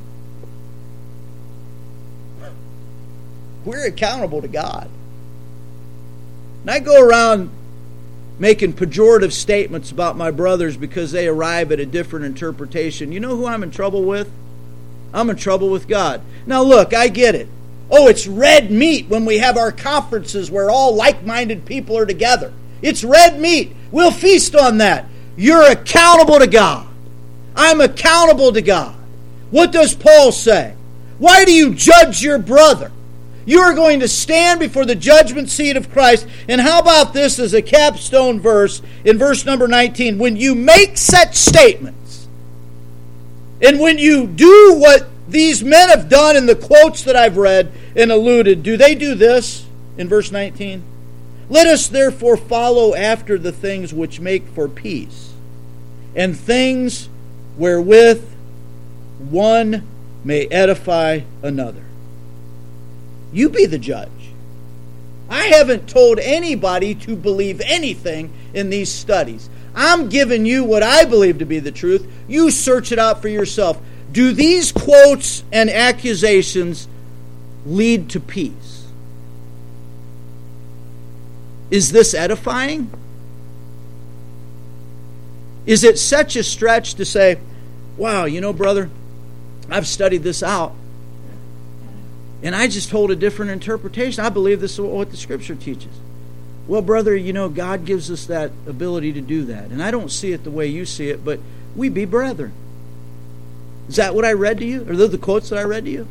We're accountable to God. And I go around making pejorative statements about my brothers because they arrive at a different interpretation. You know who I'm in trouble with? I'm in trouble with God. Now look, I get it. Oh, it's red meat when we have our conferences where all like-minded people are together. It's red meat. We'll feast on that. You're accountable to God. I'm accountable to God. What does Paul say? Why do you judge your brother? You are going to stand before the judgment seat of Christ. And how about this as a capstone verse in verse number 19? When you make such statements, and when you do what these men have done in the quotes that I've read and alluded, do they do this in verse 19? Let us therefore follow after the things which make for peace, and things wherewith one may edify another. You be the judge. I haven't told anybody to believe anything in these studies. I'm giving you what I believe to be the truth. You search it out for yourself. Do these quotes and accusations lead to peace? Is this edifying? Is it such a stretch to say, wow, you know, brother, I've studied this out, and I just hold a different interpretation. I believe this is what the Scripture teaches. Well, brother, you know, God gives us that ability to do that. And I don't see it the way you see it, but we be brethren. Is that what I read to you? Are those the quotes that I read to you?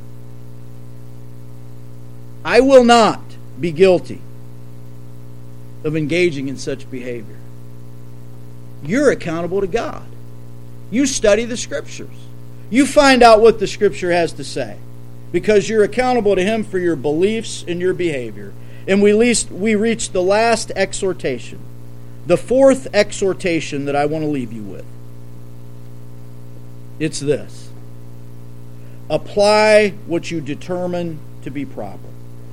I will not be guilty of engaging in such behavior. You're accountable to God. You study the Scriptures. You find out what the Scripture has to say, because you're accountable to Him for your beliefs and your behavior. And we reach the last exhortation, the fourth exhortation that I want to leave you with. It's this: apply what you determine to be proper.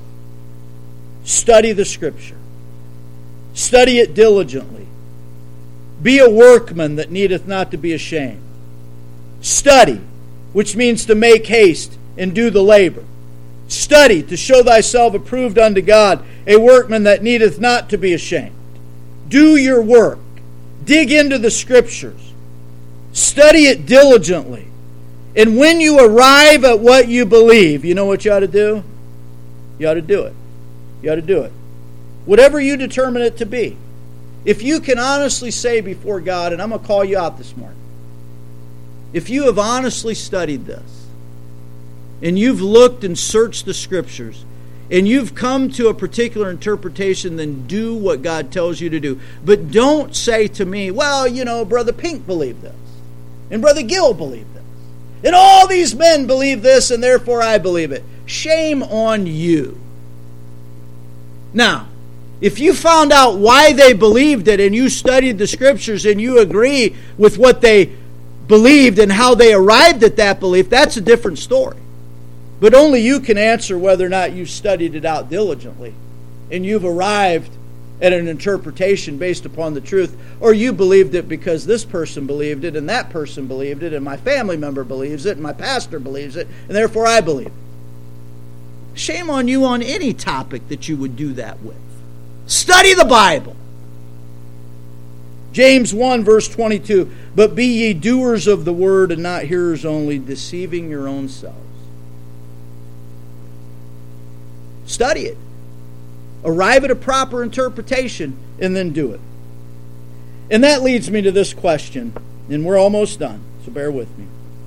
Study the Scripture. Study it diligently. Be a workman that needeth not to be ashamed. Study, which means to make haste and do the labor. Study to show thyself approved unto God, a workman that needeth not to be ashamed. Do your work. Dig into the Scriptures. Study it diligently. And when you arrive at what you believe, you know what you ought to do? You ought to do it. You ought to do it. Whatever you determine it to be. If you can honestly say before God, and I'm going to call you out this morning, if you have honestly studied this, and you've looked and searched the Scriptures, and you've come to a particular interpretation, then do what God tells you to do. But don't say to me, well, you know, Brother Pink believed this, and Brother Gill believed this, and all these men believe this, and therefore I believe it. Shame on you. Now, if you found out why they believed it, and you studied the Scriptures, and you agree with what they believed and how they arrived at that belief, that's a different story. But only you can answer whether or not you studied it out diligently and you've arrived at an interpretation based upon the truth, or you believed it because this person believed it and that person believed it and my family member believes it and my pastor believes it and therefore I believe it. Shame on you on any topic that you would do that with. Study the Bible. James 1 verse 22, but be ye doers of the word and not hearers only, deceiving your own selves. Study it. Arrive at a proper interpretation and then do it. And that leads me to this question, and we're almost done, so bear with me.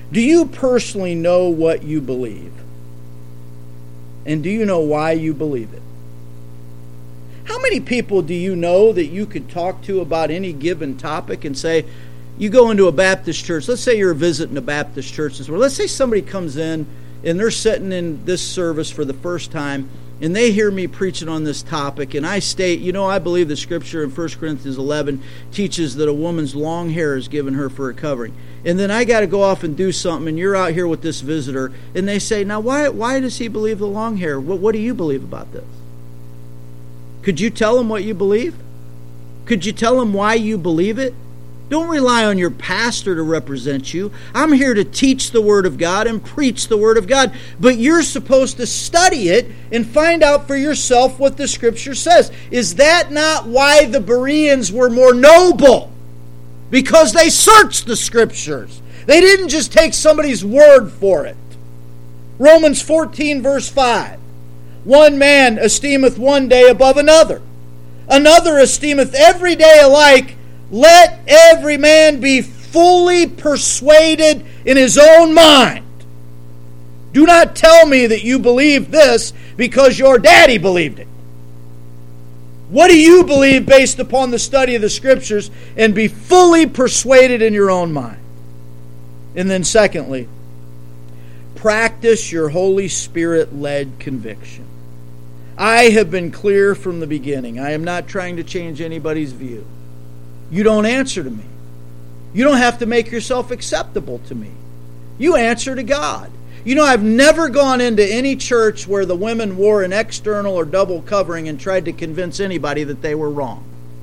Do you personally know what you believe? And do you know why you believe it? How many people do you know that you could talk to about any given topic and say, you go into a Baptist church, let's say you're visiting a Baptist church, or let's say somebody comes in and they're sitting in this service for the first time, and they hear me preaching on this topic, and I state, I believe the scripture in 1 Corinthians 11 teaches that a woman's long hair is given her for a covering. And then I got to go off and do something, and you're out here with this visitor, and they say, now why does he believe the long hair? What do you believe about this? Could you tell him what you believe? Could you tell him why you believe it? Don't rely on your pastor to represent you. I'm here to teach the Word of God and preach the Word of God. But you're supposed to study it and find out for yourself what the Scripture says. Is that not why the Bereans were more noble? Because they searched the Scriptures. They didn't just take somebody's word for it. Romans 14 verse 5. One man esteemeth one day above another. Another esteemeth every day alike. Let every man be fully persuaded in his own mind. Do not tell me that you believe this because your daddy believed it. What do you believe based upon the study of the Scriptures? And be fully persuaded in your own mind. And then secondly, practice your Holy Spirit-led conviction. I have been clear from the beginning. I am not trying to change anybody's view. You don't answer to me. You don't have to make yourself acceptable to me. You answer to God. I've never gone into any church where the women wore an external or double covering and tried to convince anybody that they were wrong.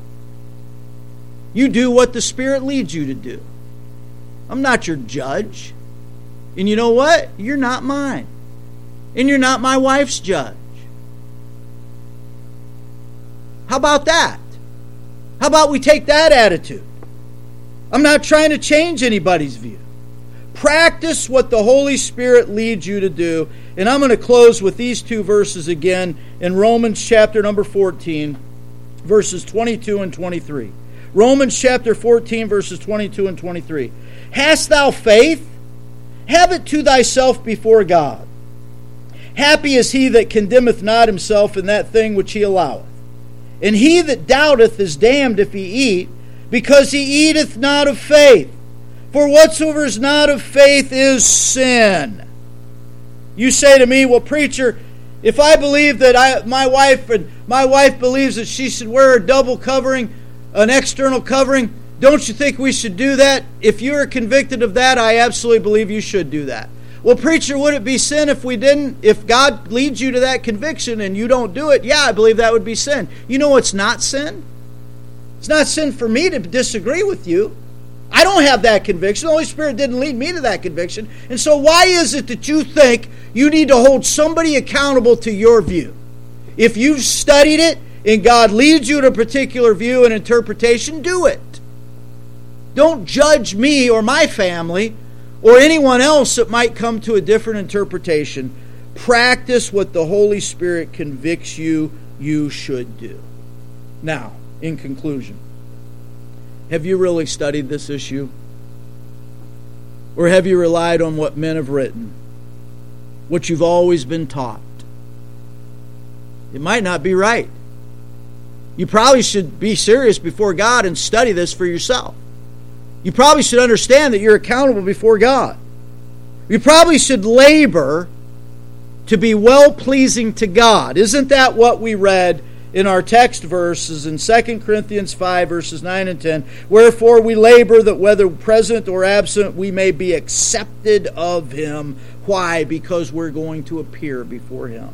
You do what the Spirit leads you to do. I'm not your judge. And you know what? You're not mine. And you're not my wife's judge. How about that? How about we take that attitude? I'm not trying to change anybody's view. Practice what the Holy Spirit leads you to do. And I'm going to close with these two verses again in Romans chapter number 14, verses 22 and 23. Romans chapter 14, verses 22 and 23. Hast thou faith? Have it to thyself before God. Happy is he that condemneth not himself in that thing which he alloweth. And he that doubteth is damned if he eat, because he eateth not of faith. For whatsoever is not of faith is sin. You say to me, well, preacher, if I believe that my wife believes that she should wear a double covering, an external covering, don't you think we should do that? If you are convicted of that, I absolutely believe you should do that. Well, preacher, would it be sin if we didn't? If God leads you to that conviction and you don't do it, yeah, I believe that would be sin. You know what's not sin? It's not sin for me to disagree with you. I don't have that conviction. The Holy Spirit didn't lead me to that conviction. And so why is it that you think you need to hold somebody accountable to your view? If you've studied it and God leads you to a particular view and interpretation, do it. Don't judge me or my family or anyone else that might come to a different interpretation. Practice what the Holy Spirit convicts you should do. Now, in conclusion, have you really studied this issue? Or have you relied on what men have written? What you've always been taught? It might not be right. You probably should be serious before God and study this for yourself. You probably should understand that you're accountable before God. You probably should labor to be well-pleasing to God. Isn't that what we read in our text verses in 2 Corinthians 5, verses 9 and 10? Wherefore we labor that whether present or absent we may be accepted of Him. Why? Because we're going to appear before Him.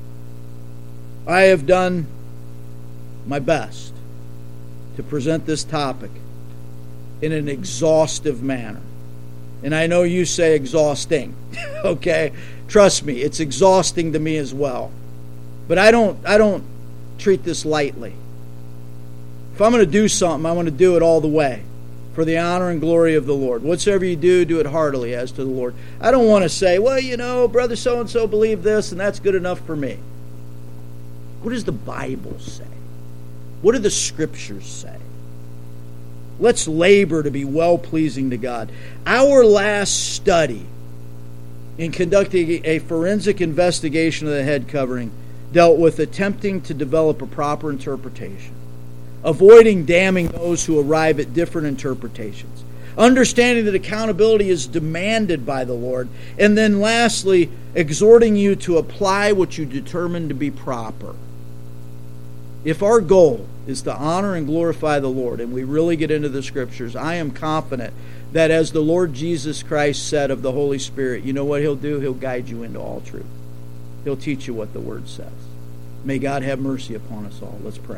I have done my best to present this topic in an exhaustive manner. And I know you say exhausting. Okay? Trust me, it's exhausting to me as well. But I don't treat this lightly. If I'm going to do something, I want to do it all the way for the honor and glory of the Lord. Whatsoever you do, do it heartily as to the Lord. I don't want to say, well, brother so-and-so believed this and that's good enough for me. What does the Bible say? What do the Scriptures say? Let's labor to be well-pleasing to God. Our last study in conducting a forensic investigation of the head covering dealt with attempting to develop a proper interpretation, avoiding damning those who arrive at different interpretations, understanding that accountability is demanded by the Lord, and then lastly, exhorting you to apply what you determine to be proper. If our goal is to honor and glorify the Lord, and we really get into the Scriptures, I am confident that as the Lord Jesus Christ said of the Holy Spirit, you know what He'll do? He'll guide you into all truth. He'll teach you what the Word says. May God have mercy upon us all. Let's pray.